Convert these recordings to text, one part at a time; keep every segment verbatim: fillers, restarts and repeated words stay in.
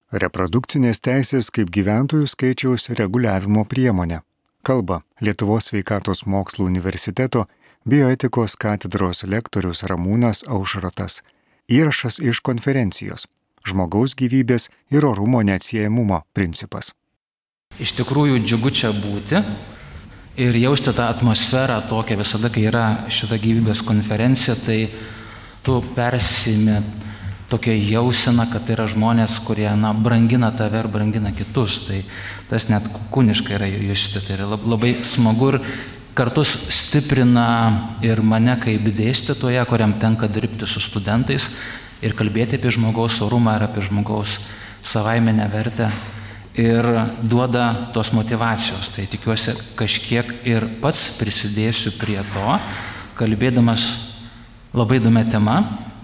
Reprodukcinės teisės kaip gyventojų skaičiaus reguliavimo priemonė. Kalba Lietuvos sveikatos mokslų universiteto bioetikos katedros lektorius Ramūnas Aušrotas. Įrašas iš konferencijos Žmogaus gyvybės ir orumo neatsiejamumo principas. Iš tikrųjų džiugu čia būti ir jausti tą atmosferą tokią visada, kai yra šita gyvybės konferencija, tai tu persimi tokia jausena, kad tai yra žmonės, kurie na, brangina tave ir brangina kitus. Tai tas net kūniškai yra justi. Tai yra labai smagu ir kartu stiprina ir mane kaip dėstytoją, kuriam tenka dirbti su studentais ir kalbėti apie žmogaus orumą ir apie žmogaus savaiminę vertę. Ir duoda tos motyvacijos. Tai tikiuosi kažkiek ir pats prisidėsiu prie to, kalbėdamas labai įdomią temą.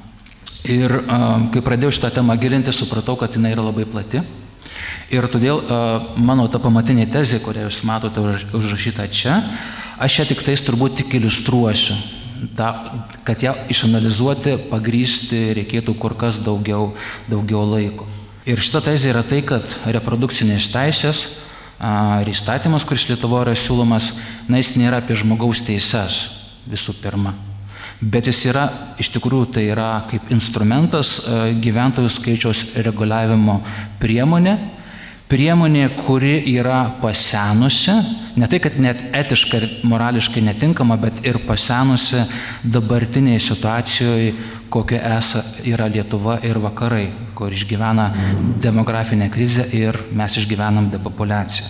Ir uh, kai pradėjau šitą temą gilinti, supratau, kad jinai yra labai plati. Ir todėl uh, mano ta pamatinė tezė, kurią jūs matote užrašytą čia, aš ją tik tais turbūt tik iliustruosiu. Ta, kad ją išanalizuoti, pagrįsti reikėtų kur kas daugiau, daugiau laiko. Ir šita tezė yra tai, kad reprodukcinės teisės uh, ir įstatymas, kuris Lietuvoje yra siūlomas, na, jis nėra apie žmogaus teises visų pirma. Bet jis yra, iš tikrųjų, tai yra kaip instrumentas gyventojų skaičiaus reguliavimo priemonė, priemonė, kuri yra pasenusi, ne tai, kad net etiškai ir morališkai netinkama, bet ir pasenusi dabartinėje situacijoje, kokia esa yra Lietuva ir vakarai, kur išgyvena demografinę krizę ir mes išgyvenam depopulaciją.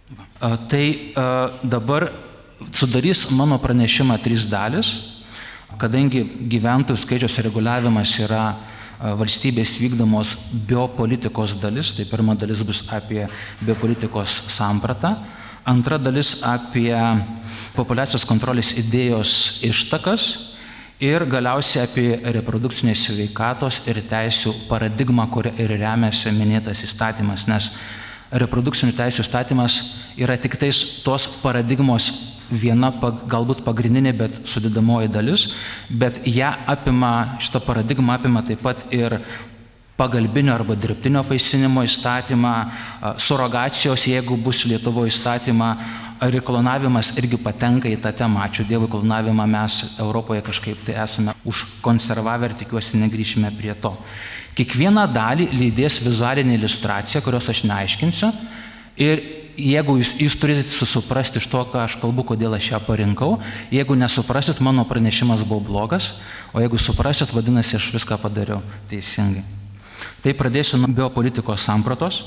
Tai dabar sudarys mano pranešimą trys dalis. Kadangi gyventojų skaičiaus reguliavimas yra valstybės vykdomos biopolitikos dalis, tai pirma dalis bus apie biopolitikos sampratą, antra dalis apie populiacijos kontrolės idėjos ištakas ir galiausiai apie reprodukcinės sveikatos ir teisių paradigmą, kuria ir remiasi minėtas įstatymas, nes reprodukcinių teisių įstatymas yra tik tais tos paradigmos viena galbūt pagrindinė, bet sudedamoji dalis, bet ją apima, šitą paradigmą apima taip pat ir pagalbinio arba dirbtinio vaisinimo įstatymą, surogacijos, jeigu bus Lietuvoje įstatymą, ir klonavimas irgi patenka į tą temą. Ačiū Dievui, klonavimą mes Europoje kažkaip tai esame užkonservavę ir tikiuosi negrįšime prie to. Kiekvieną dalį lydės vizualinė iliustracija, kurios aš neaiškinsiu, ir jeigu jūs, jūs turite suprasti iš to, ką aš kalbu, kodėl aš ją parinkau, jeigu nesuprasit, mano pranešimas buvo blogas, o jeigu suprasit, vadinasi, aš viską padariau teisingai. Tai pradėsiu nuo biopolitikos sampratos.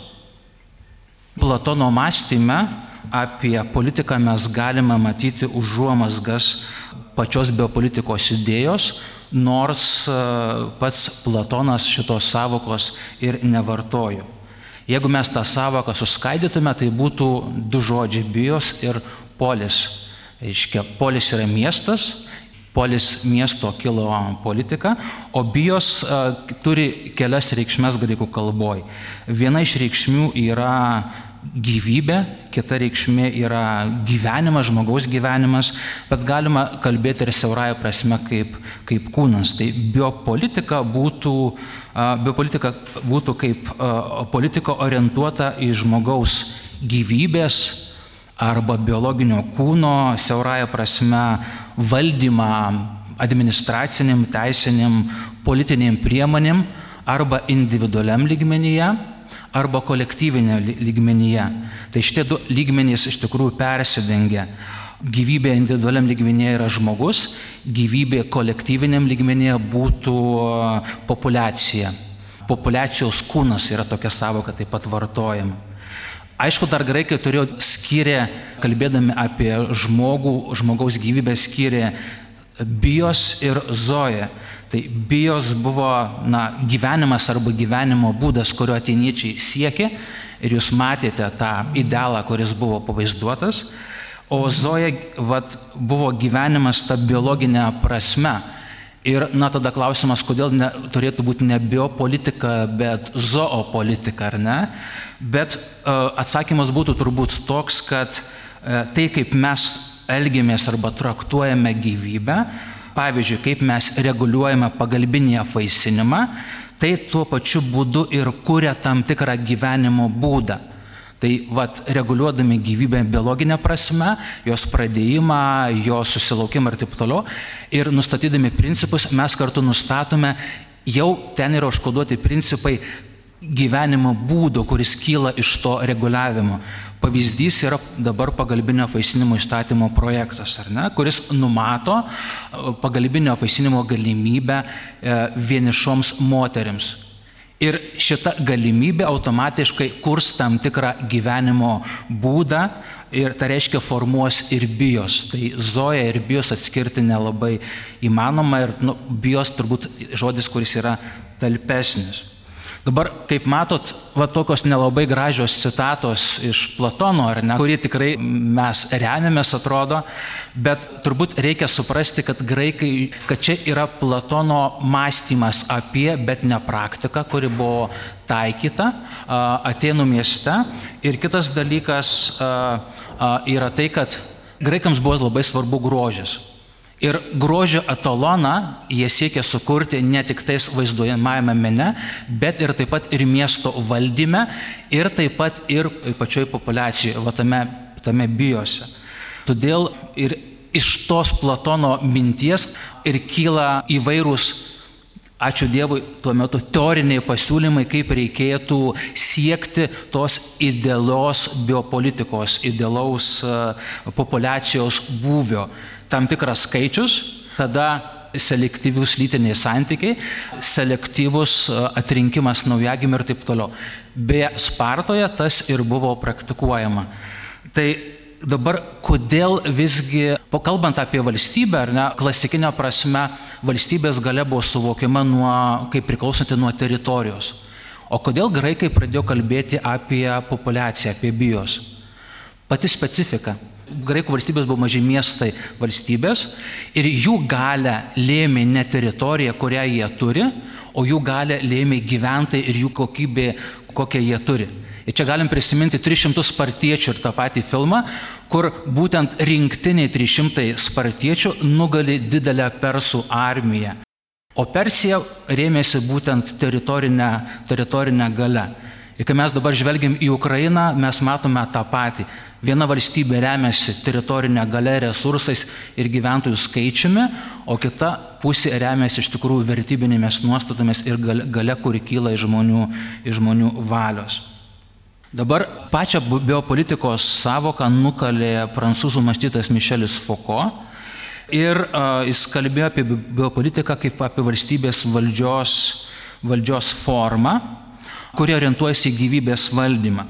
Platono mąstyme apie politiką mes galime matyti užuomazgas pačios biopolitikos idėjos, nors pats Platonas šitos savokos ir nevartojo. Jeigu mes tą savoką suskaidytume, tai būtų du žodžiai – bios ir polis. Reiškia, polis yra miestas, polis miesto kilo politika, o bios uh, turi kelias reikšmes graikų kalboj. Viena iš reikšmių yra gyvybė, kita reikšmė yra gyvenimas, žmogaus gyvenimas, bet galima kalbėti ir siaurąja prasme kaip, kaip kūnas. Tai biopolitika būtų, biopolitika būtų kaip politika orientuota į žmogaus gyvybės arba biologinio kūno siaurąja prasme valdymą administraciniam, teisiniam, politiniam priemonėm arba individualiam lygmenyje, arba kolektyvinė lygmenyje. Tai šitie du lygmenys iš tikrųjų persidengia. Gyvybė individualiam lygmenyje yra žmogus, gyvybė kolektyviniam lygmenyje būtų populiacija. Populiacijos kūnas yra tokia savoka taip pat vartojama. Aišku, dar graikai turėjo skyrė, kalbėdami apie žmogų, žmogaus gyvybę skyrė bios ir zoe. Tai bios buvo na, gyvenimas arba gyvenimo būdas, kurio ateiniečiai siekė ir jūs matėte tą idealą, kuris buvo pavaizduotas, o zoe vat, buvo gyvenimas ta biologinė prasme. Ir na, tada klausimas, kodėl ne, turėtų būti ne biopolitika, bet zoopolitika, ar ne? Bet uh, atsakymas būtų turbūt toks, kad uh, tai, kaip mes elgiamės arba traktuojame gyvybę, pavyzdžiui, kaip mes reguliuojame pagalbinį apvaisinimą, tai tuo pačiu būdu ir kuria tam tikrą gyvenimo būdą. Tai vat, reguliuodami gyvybę biologinę prasme, jos pradėjimą, jos susilaukimą ir taip toliau, ir nustatydami principus, mes kartu nustatome, jau ten yra užkoduoti principai gyvenimo būdo, kuris kyla iš to reguliavimo. Pavyzdys yra dabar pagalbinio apvaisinimo įstatymo projektas, ar ne, kuris numato pagalbinio apvaisinimo galimybę vienišoms moterims. Ir šita galimybė automatiškai kurs tam tikrą gyvenimo būdą ir tai reiškia formuos ir bios. Tai zoja ir bios atskirti nelabai įmanoma ir nu, bios turbūt žodis, kuris yra talpesnis. Dabar, kaip matot, va tokios nelabai gražios citatos iš Platono, ar ne, kurį tikrai mes remiamės atrodo, bet turbūt reikia suprasti, kad graikai, kad čia yra Platono mąstymas apie, bet ne praktika, kuri buvo taikyta Atėnų mieste. Ir kitas dalykas yra tai, kad graikams buvo labai svarbu grožis. Ir grožio etaloną jie siekia sukurti ne tik tais vaizduojamajame mene, bet ir taip pat ir miesto valdyme, ir taip pat ir pačioj populiacijoje, va tame, tame biose. Todėl ir iš tos Platono minties ir kyla įvairūs, ačiū Dievui, tuo metu teoriniai pasiūlymai, kaip reikėtų siekti tos idealios biopolitikos, idealaus populiacijos būvio. Tam tikras skaičius, tada selektyvus lytiniai santykiai, selektyvus atrinkimas naujagimių ir taip toliau. Beje, Spartoje tas ir buvo praktikuojama. Tai dabar, kodėl visgi, kalbant apie valstybę, ar ne, klasikinė prasme, valstybės galia buvo suvokiama nuo, kaip priklausanti nuo teritorijos. O kodėl graikai pradėjo kalbėti apie populiaciją, apie bios? Pati specifika. Graikų valstybės buvo maži miestai valstybės ir jų galę lėmė ne teritorija, kurią jie turi, o jų galę lėmė gyventojai ir jų kokybė, kokią jie turi. Ir čia galim prisiminti tris šimtus spartiečių ir tą patį filmą, kur būtent rinktiniai trys šimtai spartiečių nugali didelę persų armiją. O Persija rėmėsi būtent teritorinę, teritorinę galę. Ir kai mes dabar žvelgiam į Ukrainą, mes matome tą patį. Viena valstybė remiasi teritorinę galę, resursais ir gyventojų skaičiumi, o kita pusė remiasi iš tikrųjų vertybinėmis nuostatomis ir gale, kuri kyla iš žmonių, iš žmonių valios. Dabar pačią biopolitikos savoką nukalė prancūzų mąstytojas Mišelis Foucault ir uh, jis kalbėjo apie biopolitiką kaip apie valstybės valdžios, valdžios formą, kuri orientuojasi į gyvybės valdymą.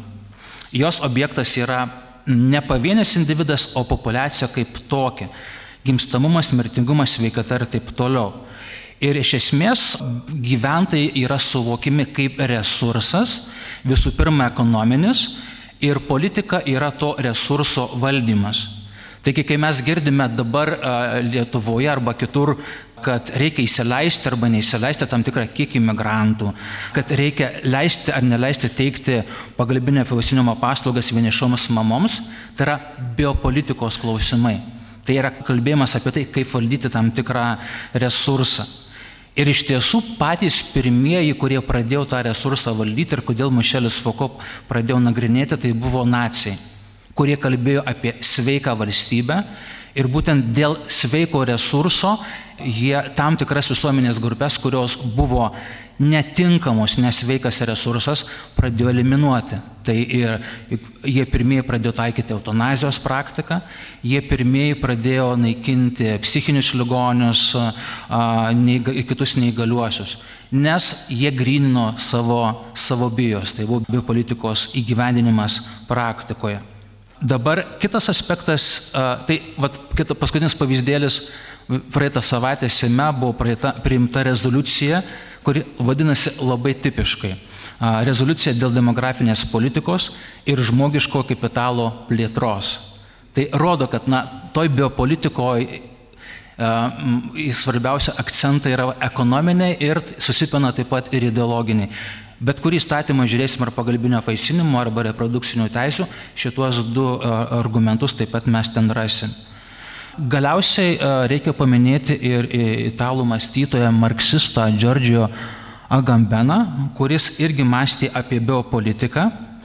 Jos objektas yra ne pavienis individas, o populiacija kaip tokia. Gimstamumas, mirtingumas, sveikata ir taip toliau. Ir iš esmės gyventojai yra suvokimi kaip resursas, visų pirma ekonominis, ir politika yra to resurso valdymas. Taigi, kai mes girdime dabar Lietuvoje arba kitur, kad reikia įsileisti arba neįsileisti tam tikrą kiekį migrantų, kad reikia leisti ar neleisti teikti pagalbinio apvaisinimo paslaugas vienišoms mamoms, tai yra biopolitikos klausimai. Tai yra kalbėjimas apie tai, kaip valdyti tam tikrą resursą. Ir iš tiesų patys pirmieji, kurie pradėjo tą resursą valdyti ir kodėl Mišelis Foucault pradėjo nagrinėti, tai buvo naciai, kurie kalbėjo apie sveiką valstybę ir būtent dėl sveiko resurso jie tam tikras visuomenės grupės, kurios buvo netinkamos, nesveikas resursas, pradėjo eliminuoti. Tai ir jie pirmieji pradėjo taikyti eutanazijos praktiką, jie pirmieji pradėjo naikinti psichinius ligonius, kitus neįgaliuosius, nes jie grynino savo, savo bijos, tai buvo biopolitikos įgyvendinimas praktikoje. Dabar kitas aspektas, tai vat, kita, paskutinis pavyzdėlis, praeitą savaitę Seime buvo praeita, priimta rezoliucija, kuri vadinasi labai tipiškai. Rezoliucija dėl demografinės politikos ir žmogiško kapitalo plėtros. Tai rodo, kad na, toj biopolitikoje svarbiausia akcentai yra ekonominiai ir susipina taip pat ir ideologiniai. Bet kurį įstatymą žiūrėsim ar pagalbinio apvaisinimo arba reprodukcinių teisių, šituos du argumentus taip pat mes ten rasim. Galiausiai reikia paminėti ir italų mąstytoją marksistą Giorgio Agambeną, kuris irgi mąstė apie biopolitiką,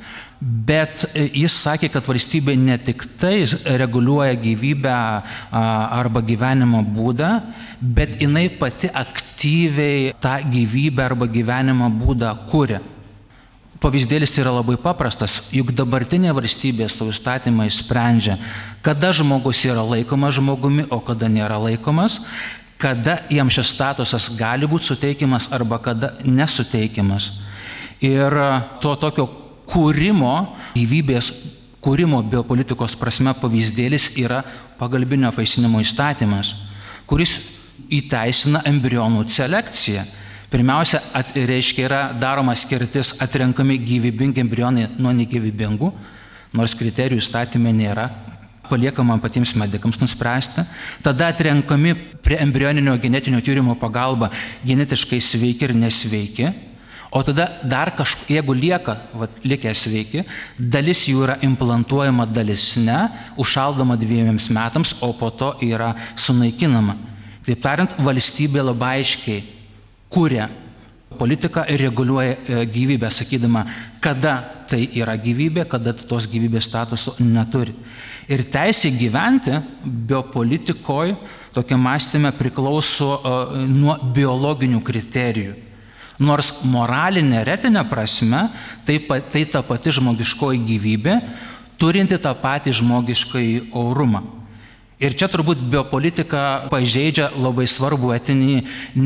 bet jis sakė, kad valstybė ne tik tai reguliuoja gyvybę arba gyvenimo būdą, bet jinai pati aktyviai tą gyvybę arba gyvenimo būdą kuria. Pavyzdėlis yra labai paprastas, juk dabartinė valstybė savo įstatymai sprendžia, kada žmogus yra laikomas žmogumi, o kada nėra laikomas, kada jam šis statusas gali būti suteikiamas arba kada nesuteikiamas. Ir to tokio kūrimo, gyvybės kūrimo biopolitikos prasme pavyzdėlis yra pagalbinio apvaisinimo įstatymas, kuris įteisina embrionų selekciją. Pirmiausia, at, reiškia, yra daroma skirtis atrenkami gyvybingi embrionai nuo negyvybingų, nors kriterijų įstatymė nėra, paliekama patiems medikams nuspręsti. Tada atrenkami prie embrioninio genetinio tyrimo pagalba genetiškai sveiki ir nesveiki, o tada dar kažkaip, jeigu lieka, va, likę sveiki, dalis jų yra implantuojama, dalis ne, užšaldoma dviejiems metams, o po to yra sunaikinama. Taip tariant, valstybė labai aiškiai kuria politiką ir reguliuoja gyvybę, sakydama, kada tai yra gyvybė, kada tos gyvybės statuso neturi. Ir teisė gyventi biopolitikoje, tokia mąstyme, priklauso uh, nuo biologinių kriterijų. Nors moralinė, etinė prasme, tai, tai ta pati žmogiškoji gyvybė, turinti tą patį žmogiškąjį orumą. Ir čia turbūt biopolitika pažeidžia labai svarbų etinį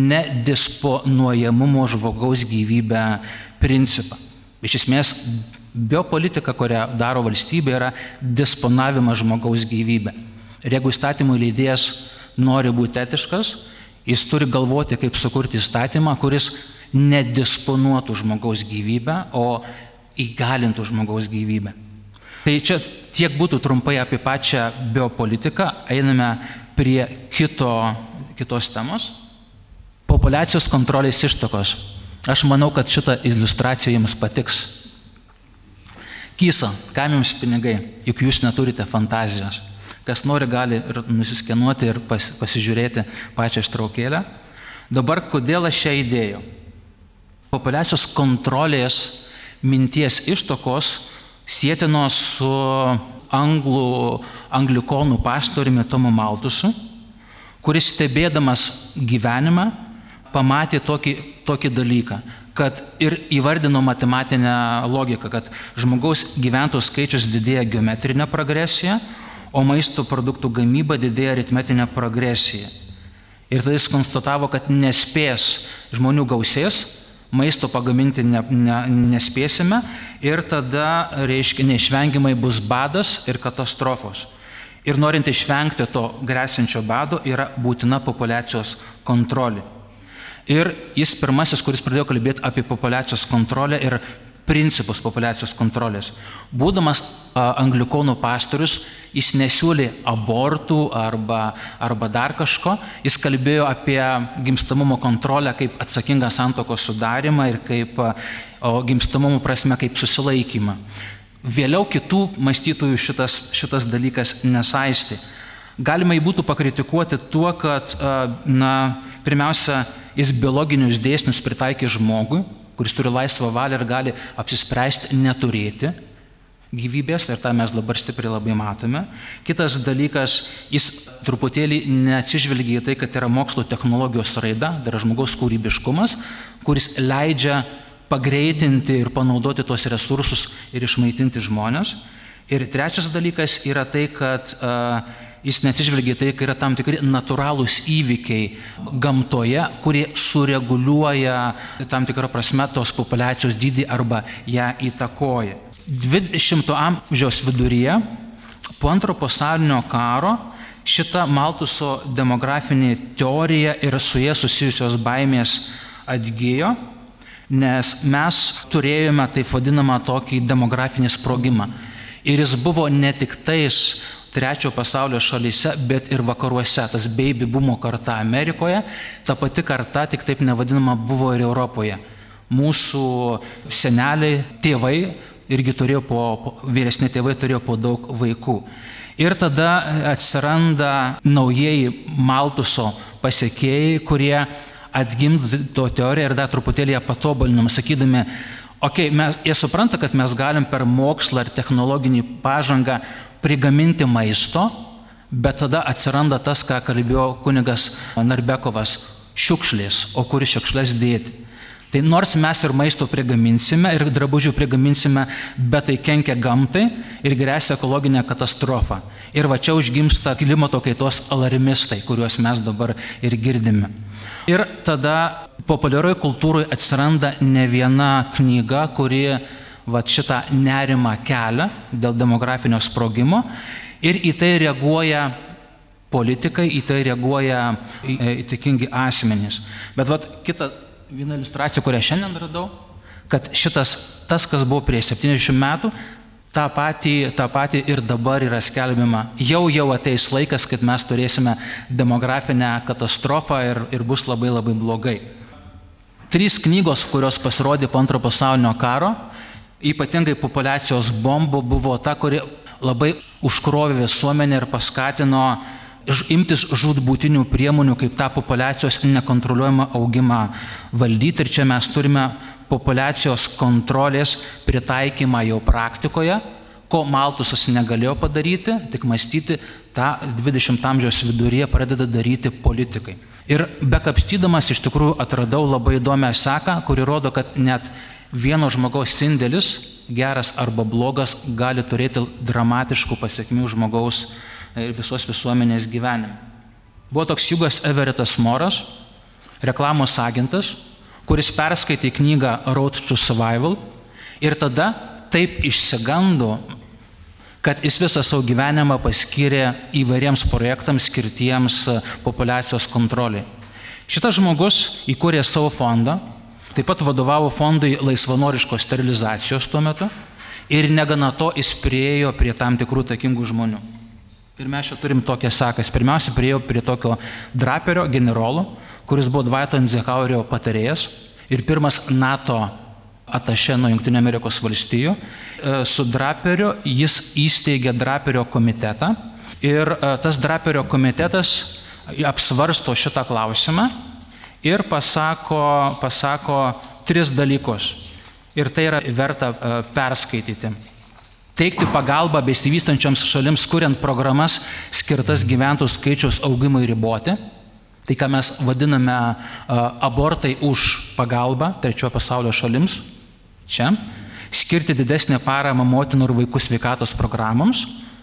nedisponuojamumo žmogaus gyvybę principą. Iš esmės, biopolitika, kurią daro valstybė, yra disponavimas žmogaus gyvybę. Ir jeigu įstatymų leidėjas nori būti etiškas, jis turi galvoti, kaip sukurti įstatymą, kuris nedisponuotų žmogaus gyvybę, o įgalintų žmogaus gyvybę. Tai čia tiek būtų trumpai apie pačią biopolitiką. Einame prie kito, kitos temos. Populiacijos kontrolės ištakos. Aš manau, kad šitą iliustraciją jums patiks. Kysa, kam jums pinigai, juk jūs neturite fantazijos. Kas nori, gali ir nusiskenuoti ir pas, pasižiūrėti pačią ištraukėlę. Dabar, kodėl aš šią įdėjau? Populiacijos kontrolės minties ištakos sietinos su anglų, anglikonų pastoriumi Tomu Maltusu, kuris stebėdamas gyvenimą pamatė tokį, tokį dalyką, kad ir įvardino matematinę logiką, kad žmogaus gyventojų skaičius didėja geometrinė progresija, o maisto produktų gamyba didėja aritmetinė progresija. Ir tada jis konstatavo, kad nespės žmonių gausės, maisto pagaminti ne, ne, nespėsime ir tada, reiškia, neišvengiamai bus badas ir katastrofos. Ir norint išvengti to grėsiančio bado, yra būtina populiacijos kontrolė. Ir jis pirmasis, kuris pradėjo kalbėti apie populiacijos kontrolę ir principus populiacijos kontrolės. Būdamas a, anglikonų pastorius, jis nesiūlė abortų arba, arba dar kažko, jis kalbėjo apie gimstamumo kontrolę kaip atsakingą santuokos sudarimą ir kaip a, o, gimstamumo prasme kaip susilaikymą. Vėliau kitų mąstytojų šitas, šitas dalykas nesaisti. Galima jį būtų pakritikuoti tuo, kad a, na, pirmiausia, jis biologinius dėsnius pritaikė žmogui, kuris turi laisvą valią ir gali apsispręsti neturėti gyvybės, ir tą mes dabar stipriai labai matome. Kitas dalykas, jis truputėlį neatsižvelgia į tai, kad yra mokslo technologijos raida, tai yra žmogaus kūrybiškumas, kuris leidžia pagreitinti ir panaudoti tuos resursus ir išmaitinti žmonės. Ir trečias dalykas yra tai, kad uh, jis neatsižvelgia tai, kad yra tam tikri natūralūs įvykiai gamtoje, kurie sureguliuoja tam tikrą prasme tos populiacijos dydį arba ją įtakoja. dvidešimto amžiaus viduryje, po antro pasaulinio karo, šita Maltuso demografinė teorija ir su jie susijusios baimės atgijo, nes mes turėjome taip vadinamą tokį demografinį sprogimą. Ir jis buvo ne tik tais trečio pasaulio šalyse, bet ir vakaruose. Tas baby boomo karta Amerikoje, ta pati karta, tik taip nevadinama, buvo ir Europoje. Mūsų seneliai, tėvai, irgi turėjo po, po vyresni tėvai turėjo po daug vaikų. Ir tada atsiranda naujieji Maltuso pasekėjai, kurie atgimdo teoriją ir dar truputėlį ją patobulinam, sakydami, okei, okay, jie supranta, kad mes galim per mokslą ir technologinį pažangą prigaminti maisto, bet tada atsiranda tas, ką kalbėjo kunigas Narbekovas, šiukšlės, o kur šiukšlės dėti. Tai nors mes ir maisto prigaminsime, ir drabužių prigaminsime, bet tai kenkia gamtai ir grėsia ekologinė katastrofa. Ir va čia užgimsta klimato kaitos alarmistai, kuriuos mes dabar ir girdime. Ir tada populiarioje kultūroje atsiranda ne viena knyga, kuri va šitą nerimą kelia dėl demografinio sprogimo, ir į tai reaguoja politikai, į tai reaguoja įtakingi asmenys. Bet va kita viena iliustracija, kurią šiandien radau, kad šitas, tas, kas buvo prieš septyniasdešimt metų, tą patį, tą patį ir dabar yra skelbiama. Jau jau ateis laikas, kad mes turėsime demografinę katastrofą ir, ir bus labai labai blogai. Trys knygos, kurios pasirodė po antro pasaulinio karo, ypatingai populiacijos bombų, buvo ta, kuri labai užkrovė visuomenę ir paskatino imtis žūtbūtinių priemonių, kaip tą populiacijos nekontroliuojamą augimą valdyti. Ir čia mes turime populiacijos kontrolės pritaikymą jau praktikoje, ko Maltusas negalėjo padaryti, tik mąstyti, tą dvidešimto amžiaus viduryje pradeda daryti politikai. Ir bekapstydamas iš tikrųjų atradau labai įdomią seką, kuri rodo, kad net vieno žmogaus indėlis, geras arba blogas, gali turėti dramatiškų pasiekmių žmogaus ir visos visuomenės gyvenime. Buvo toks Hugas Everettas Moras, reklamos agentas, kuris perskaitė knygą Road to Survival ir tada taip išsigando, kad jis visą savo gyvenimą paskyrė įvairiems projektams skirtiems populiacijos kontroliai. Šitas žmogus įkūrė savo fondą, taip pat vadovavo fondui laisvanoriškos sterilizacijos tuo metu ir negana to jis priėjo prie tam tikrų takingų žmonių. Ir mes čia turim tokią sekas. Pirmiausia, priėjo prie tokio Draperio generolo, kuris buvo Dvaito Eizenhauerio patarėjas ir pirmas NATO atašė nuo Jungtinių Amerikos valstijų. Su Draperiu jis įsteigė Draperio komitetą ir tas Draperio komitetas apsvarsto šitą klausimą ir pasako, pasako tris dalykus. Ir tai yra verta perskaityti. Teikti pagalbą besivystančioms šalims, kuriant programas skirtas gyventojų skaičiaus augimui riboti. Tai, ką mes vadiname abortai už pagalbą trečiojo pasaulio šalims. Čia. Skirti didesnę paramą motinų ir vaikų sveikatos programoms.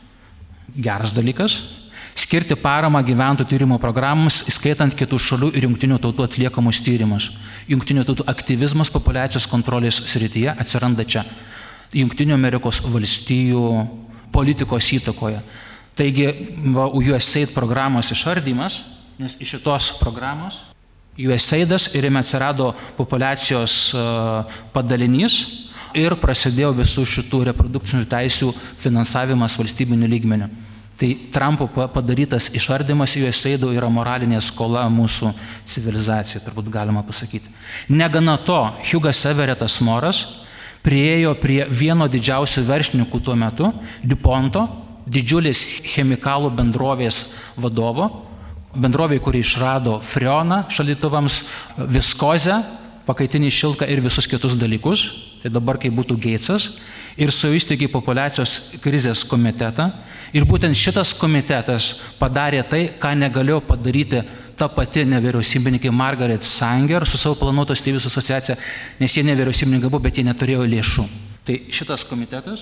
Geras dalykas. Skirti paramą gyventojų tyrimo programoms, įskaitant kitų šalių ir jungtinių tautų atliekamus tyrimus. Jungtinių tautų aktyvizmas populiacijos kontrolės srityje atsiranda čia. Jungtinių Amerikos valstijų politikos įtakoje. Taigi, U S A I D programos išardymas, nes iš šitos programos U S A I D-as ir jame atsirado populiacijos padalinys ir prasidėjo visų šitų reprodukcinių teisių finansavimas valstybinių lygmenių. Tai Trumpo padarytas išardymas U S A I D yra moralinė skola mūsų civilizacijai, turbūt galima pasakyti. Negana to, Hugas Everettas Moras priėjo prie vieno didžiausių verslininkų tuo metu, DuPonto, didžiulės chemikalų bendrovės vadovo, bendrovė, kuri išrado freoną šaldytuvams, viskozę, pakaitinį šilką ir visus kitus dalykus, tai dabar kaip būtų Gatesas, ir su įsteigė populiacijos krizės komitetą. Ir būtent šitas komitetas padarė tai, ką negalėjo padaryti ta pati nevyriausybininkė Margaret Sanger su savo planuotos tėvų asociacija, nes jie nevyriausybininkai buvo, bet jie neturėjo lėšų. Tai šitas komitetas,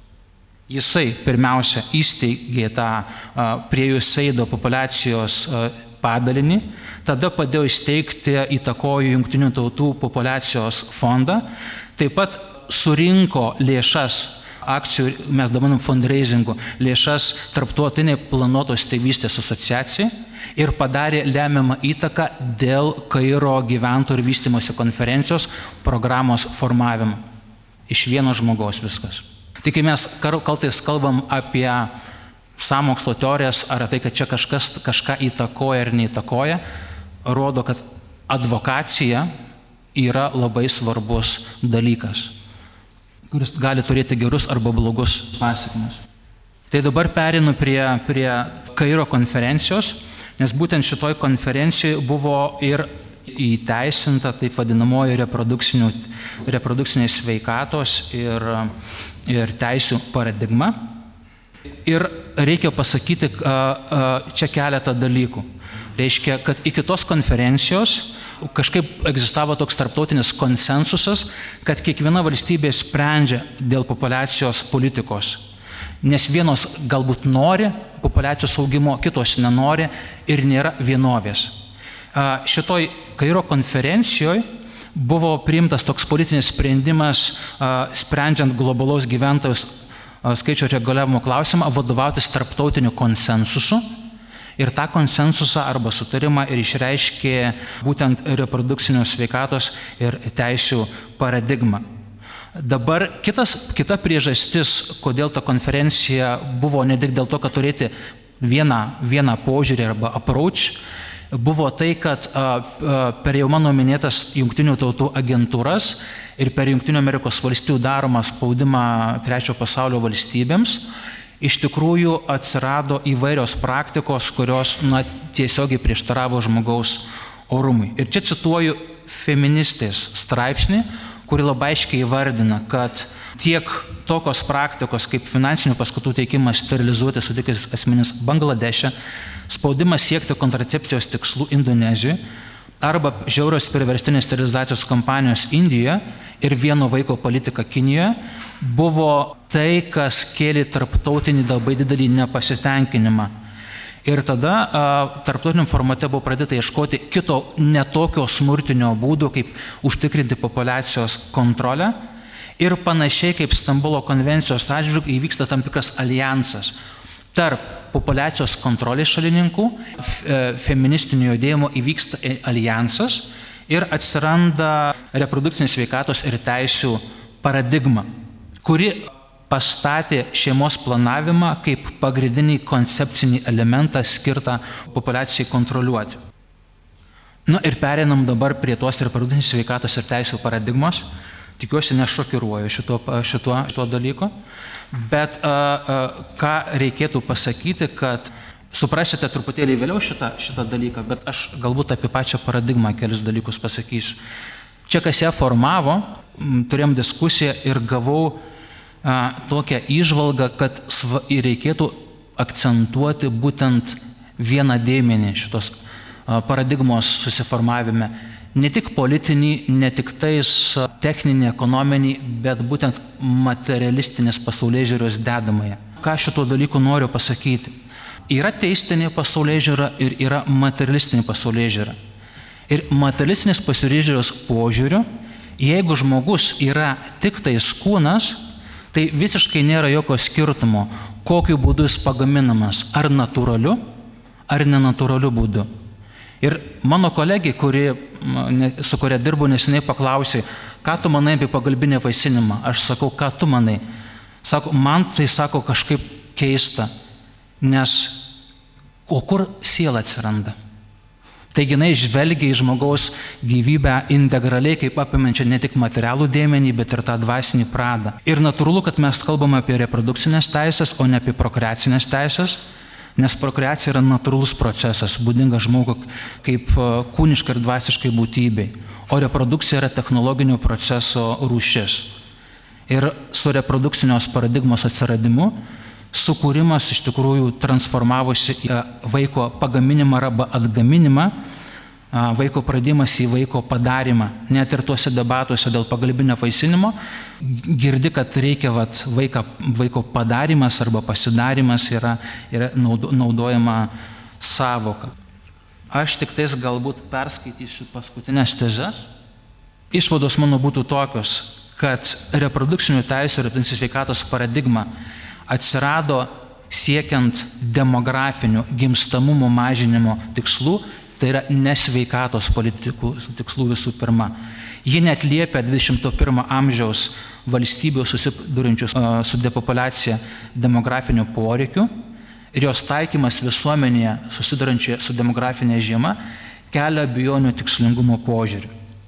jisai pirmiausia įsteigė tą prie U S A I D populiacijos padalinį, tada padėjo įsteigti įtakojo Jungtinių tautų populiacijos fondą, taip pat surinko lėšas akcijų, mes dabar fundraisingų, lėšas tarptautiniai planuotos tėvystės asociacijai ir padarė lemiamą įtaką dėl Kairo gyventojų ir vystymosi konferencijos programos formavimo. Iš vieno žmogaus viskas. Tik kai mes kartais kalbam apie sąmokslo teorijas ar tai, kad čia kažkas kažką įtakoja ar neįtakoja, rodo, kad advokacija yra labai svarbus dalykas, kuris gali turėti gerus arba blogus pasekmes. Tai dabar perinu prie, prie Kairo konferencijos, nes būtent šitoj konferencijoje buvo ir įteisinta taip vadinamoji reprodukcinės sveikatos ir, ir teisių paradigma. Ir reikia pasakyti čia keletą dalykų. Reiškia, kad iki tos konferencijos kažkaip egzistavo toks tarptautinis konsensusas, kad kiekviena valstybė sprendžia dėl populiacijos politikos. Nes vienos galbūt nori populiacijos augimo, kitos nenori ir nėra vienovės. Šitoj Kairo konferencijoje buvo priimtas toks politinis sprendimas, sprendžiant globalaus gyventojų skaičių reguliavimo klausimą, vadovautis tarptautiniu konsensusu. Ir tą konsensusą arba sutarimą ir išreiškė būtent reprodukcinio sveikatos ir teisių paradigma. Dabar kitas, kita priežastis, kodėl ta konferencija buvo ne tik dėl to, kad turėti vieną, vieną požiūrį arba approach, buvo tai, kad per jau mano minėtas Jungtinių tautų agentūras ir per Jungtinių Amerikos valstijų daromą spaudimą trečiojo pasaulio valstybėms iš tikrųjų atsirado įvairios praktikos, kurios na, tiesiogiai prieštaravo žmogaus orumui. Ir čia cituoju feministės straipsnį, kuri labai aiškiai įvardina, kad tiek tokios praktikos kaip finansinių paskatų teikimas sterilizuoti sutikus asmenis Bangladeše, spaudimas siekti kontracepcijos tikslų Indonezijoje arba žiaurios priverstinės sterilizacijos kampanijos Indijoje ir vieno vaiko politika Kinijoje buvo tai, kas kėlė tarptautinį labai didelį nepasitenkinimą. Ir tada a, tarptautiniam formate buvo pradėta ieškoti kito netokio smurtinio būdo, kaip užtikrinti populiacijos kontrolę. Ir panašiai kaip Stambulo konvencijos atžvilgiu įvyksta tam tikras alijansas tarp populiacijos kontrolės šalininkų, feministinio judėjimo įvyksta alijansas ir atsiranda reprodukcinės sveikatos ir teisių paradigma, kuri pastatė šeimos planavimą kaip pagrindinį koncepcinį elementą skirtą populiacijai kontroliuoti. Na ir pereinam dabar prie tos reprodukcinės sveikatos ir teisių paradigmos. Tikiuosi, nešokiruoju šito, šito, šito dalyko, bet a, a, ką reikėtų pasakyti, kad suprasite truputėlį vėliau šitą, šitą dalyką, bet aš galbūt apie pačią paradigmą kelis dalykus pasakysiu. Čia, kas ją formavo, turėjom diskusiją ir gavau a, tokią įžvalgą, kad sva, reikėtų akcentuoti būtent vieną dėmenį šitos a, paradigmos susiformavime. Ne tik politinį, ne tik tais techninį, ekonominį, bet būtent materialistinės pasaulėžiūros dedamąją. Ką šito dalyku noriu pasakyti? Yra teistinė pasaulėžiūra ir yra materialistinė pasaulėžiūra. Ir materialistinės pasaulėžiūros požiūriu, jeigu žmogus yra tik tais kūnas, tai visiškai nėra jokio skirtumo, kokiu būdu jis pagaminamas, ar natūraliu, ar nenatūraliu būdu. Ir mano kolegė, kuri, su kuria dirbu neseniai, paklausė, ką tu manai apie pagalbinę vaisinimą? Aš sakau, ką tu manai? Sako, man tai sako kažkaip keista, nes o kur siela atsiranda? Taigi jinai žvelgia į žmogaus gyvybę integraliai, kaip apimančią ne tik materialų dėmenį, bet ir tą dvasinį pradą. Ir natūralu, kad mes kalbame apie reprodukcinės teisės, o ne apie prokreacinės teisės. Nes prokreacija yra natūralus procesas, būdinga žmogui kaip kūniškai ir dvasiškai būtybei, o reprodukcija yra technologinio proceso rūšis. Ir su reprodukcinios paradigmos atsiradimu sukūrimas iš tikrųjų transformavosi į vaiko pagaminimą arba atgaminimą, vaiko pradimas į vaiko padarimą. Net ir tuose debatuose dėl pagalbinio vaisinimo girdi, kad reikia vat, vaika, vaiko padarimas arba pasidarimas yra, yra naudojama sąvoka. Aš tik tais galbūt perskaitysiu paskutinės tezes. Išvados mano būtų tokios, kad reprodukcinių teisų ir reprodukcinės sveikatos paradigma atsirado siekiant demografinių gimstamumo mažinimo tikslų, tai yra nesveikatos politikų tikslų visų pirma. Ji neatliepia dvidešimto pirmo amžiaus valstybių susidurinčių su depopulacija demografinių poreikių ir jos taikymas visuomenėje susidurinčioje su demografinė žiema kelia abejonių tikslingumo požiūrių.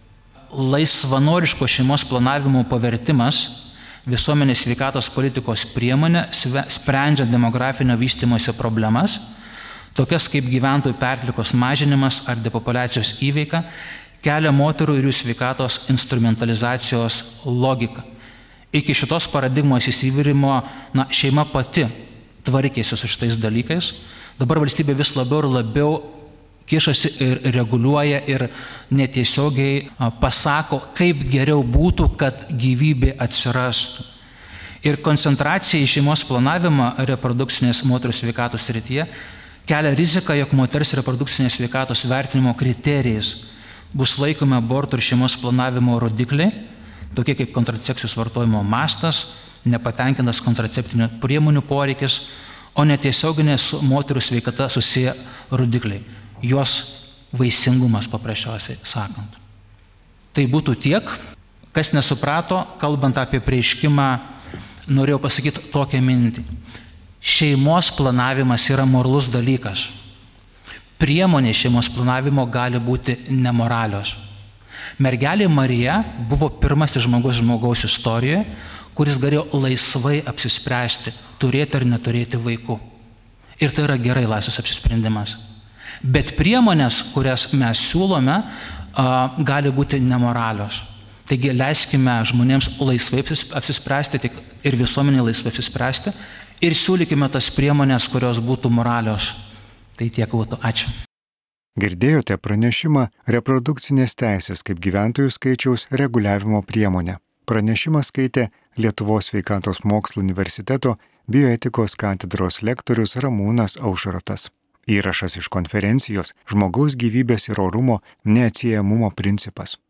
Laisvanoriško šeimos planavimo pavertimas visuomenės sveikatos politikos priemonė sprendžia demografinio vystymosi problemas, tokias kaip gyventojų pertvarkos mažinimas ar depopulacijos įveika, kelia moterų ir jų sveikatos instrumentalizacijos logiką. Iki šitos paradigmos įsivyrimo, na, šeima pati tvarkėsi su šitais dalykais. Dabar valstybė vis labiau ir labiau kišasi ir reguliuoja ir netiesiogiai pasako, kaip geriau būtų, kad gyvybė atsirastų. Ir koncentracija į šeimos planavimą reprodukcinės moterų sveikatos srityje kelia riziką, jog moters reprodukcinės sveikatos vertinimo kriterijais bus laikomi abortų ir šeimos planavimo rodikliai, tokie kaip kontracepcijos vartojimo mastas, nepatenkintas kontraceptinių priemonių poreikis, o netiesioginė su moterų sveikata susiję rodikliai, jos vaisingumas paprasčiausiai sakant. Tai būtų tiek, kas nesuprato, kalbant apie prieškimą, norėjau pasakyti tokią mintį. Šeimos planavimas yra moralus dalykas. Priemonės šeimos planavimo gali būti nemoralios. Mergelė Marija buvo pirmasis žmogus žmogaus istorijoje, kuris galėjo laisvai apsispręsti, turėti ar neturėti vaikų. Ir tai yra gerai laisvas apsisprendimas. Bet priemonės, kurias mes siūlome, gali būti nemoralios. Taigi leiskime žmonėms laisvai apsispręsti, tik ir visuomenė laisvai apsispręsti, ir siūlykime tas priemonės, kurios būtų moralios. Tai tiek būtų. Ačiū. Girdėjote pranešimą Reprodukcinės teisės kaip gyventojų skaičiaus reguliavimo priemonė. Pranešimą skaitė Lietuvos sveikatos mokslų universiteto bioetikos katedros lektorius Ramūnas Aušrotas. Įrašas iš konferencijos Žmogaus gyvybės ir orumo neatsiejamumo principas.